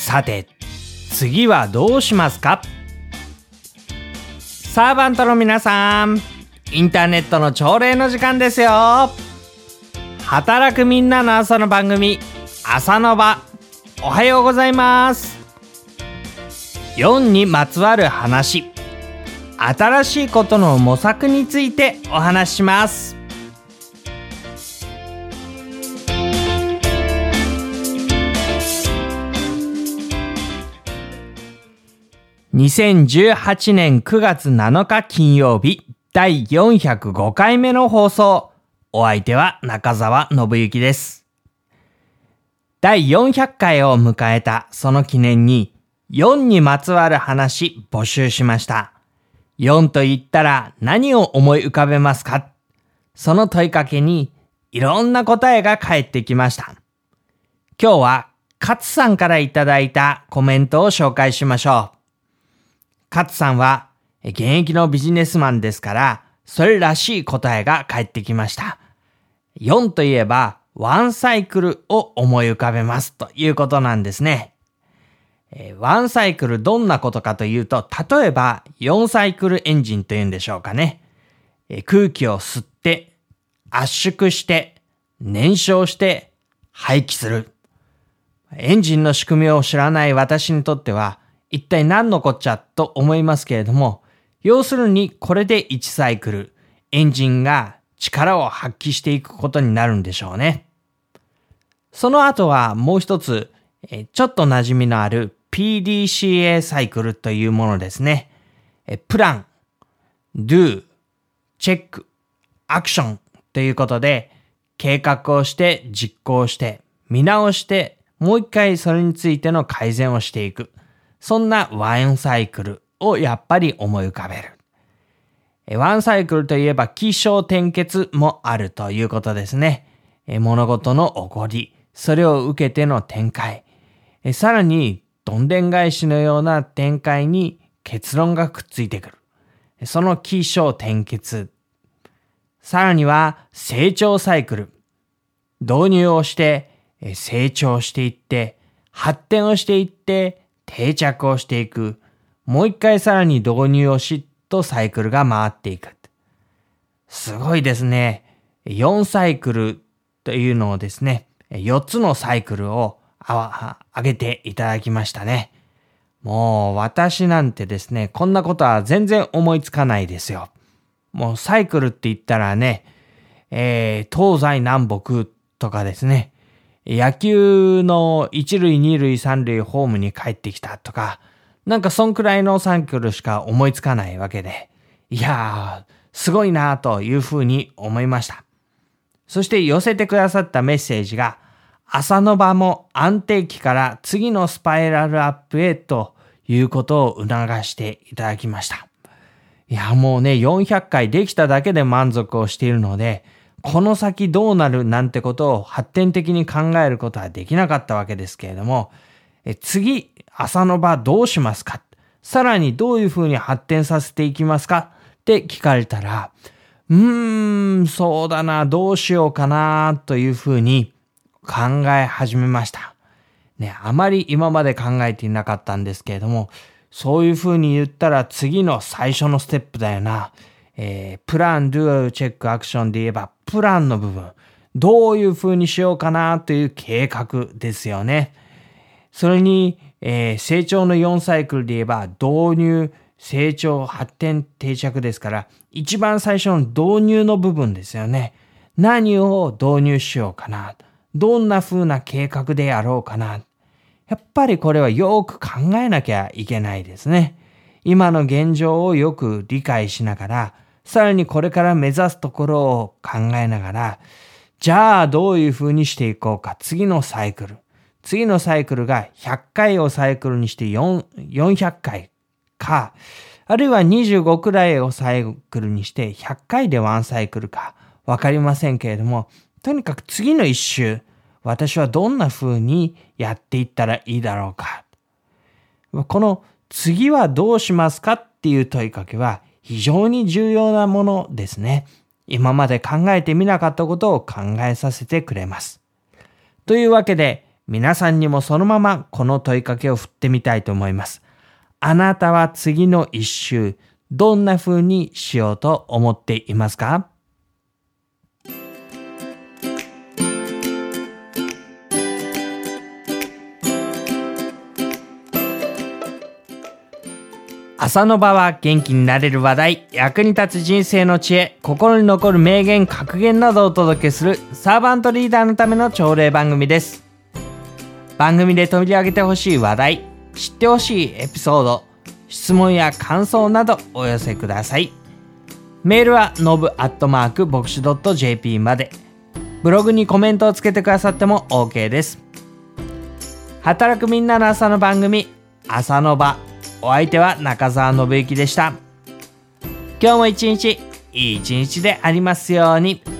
さて、次はどうしますか？サーバントの皆さん、インターネットの朝礼の時間ですよ。働くみんなの朝の番組、朝の場。おはようございます。4にまつわる話、新しいことの模索についてお話しします。2018年9月7日金曜日、第405回目の放送。お相手は中澤信之です。第400回を迎えたその記念に、4にまつわる話募集しました。4と言ったら何を思い浮かべますか？その問いかけにいろんな答えが返ってきました。今日は勝さんからいただいたコメントを紹介しましょう。勝さんは現役のビジネスマンですから、それらしい答えが返ってきました。4といえばワンサイクルを思い浮かべますということなんですね。ワンサイクルどんなことかというと、例えば4サイクルエンジンというんでしょうかね。空気を吸って圧縮して燃焼して排気する。エンジンの仕組みを知らない私にとっては一体何のこっちゃと思いますけれども、要するにこれで1サイクル、エンジンが力を発揮していくことになるんでしょうね。その後はもう一つ、ちょっと馴染みのある PDCA サイクルというものですね。プラン、Do、チェック、アクションということで、計画をして実行して見直してもう一回それについての改善をしていく。そんなワンサイクルをやっぱり思い浮かべる。ワンサイクルといえば起承転結もあるということですね。物事の起こり、それを受けての展開。さらにどんでん返しのような展開に結論がくっついてくる。その起承転結。さらには成長サイクル。導入をして成長していって発展をしていって定着をしていく。もう一回さらに導入をしとサイクルが回っていく。すごいですね。4サイクルというのをですね、4つのサイクルを挙げていただきましたね。もう私なんてですね、こんなことは全然思いつかないですよ。もうサイクルって言ったらね、東西南北とかですね、野球の一塁二塁三塁ホームに帰ってきたとか、なんかそんくらいのサイクルしか思いつかないわけで、いやーすごいなというふうに思いました。そして寄せてくださったメッセージが、朝の場も安定期から次のスパイラルアップへということを促していただきました。いやもうね、400回できただけで満足をしているので、この先どうなるなんてことを発展的に考えることはできなかったわけですけれども、次、朝の場どうしますか？さらにどういうふうに発展させていきますか？って聞かれたら、そうだな、どうしようかなというふうに考え始めました。ね、あまり今まで考えていなかったんですけれども、そういうふうに言ったら次の最初のステップだよな。プラン、ドゥ、チェック、アクションで言えばプランの部分。どういうふうにしようかなという計画ですよね。それに、成長の4サイクルで言えば導入、成長、発展、定着ですから、一番最初の導入の部分ですよね。何を導入しようかな。どんな風な計画でやろうかな。やっぱりこれはよく考えなきゃいけないですね。今の現状をよく理解しながら、さらにこれから目指すところを考えながら、じゃあどういう風にしていこうか。次のサイクル。次のサイクルが100回をサイクルにして400回か、あるいは25くらいをサイクルにして100回でワンサイクルか、わかりませんけれども、とにかく次の一周、私はどんな風にやっていったらいいだろうか。この次はどうしますかっていう問いかけは非常に重要なものですね。今まで考えてみなかったことを考えさせてくれます。というわけで、 皆さんにもそのままこの問いかけを振ってみたいと思います。あなたは次の一週、どんな風にしようと思っていますか？朝の場は元気になれる話題、役に立つ人生の知恵、心に残る名言、格言などをお届けするサーバントリーダーのための朝礼番組です。番組で取り上げてほしい話題、知ってほしいエピソード、質問や感想などお寄せください。メールはnobu@bokshu.jp まで。ブログにコメントをつけてくださっても OK です。働くみんなの朝の番組、朝の場。お相手は中澤信之でした。今日も一日いい一日でありますように。